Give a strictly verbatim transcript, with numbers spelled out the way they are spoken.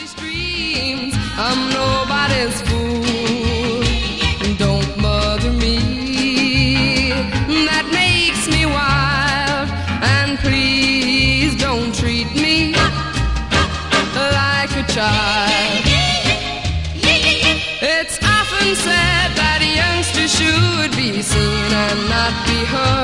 these dreams. I'm nobody's fool. Don't bother me. That makes me wild. And please don't treat me like a child. It's often said that youngsters should be seen and not be heard.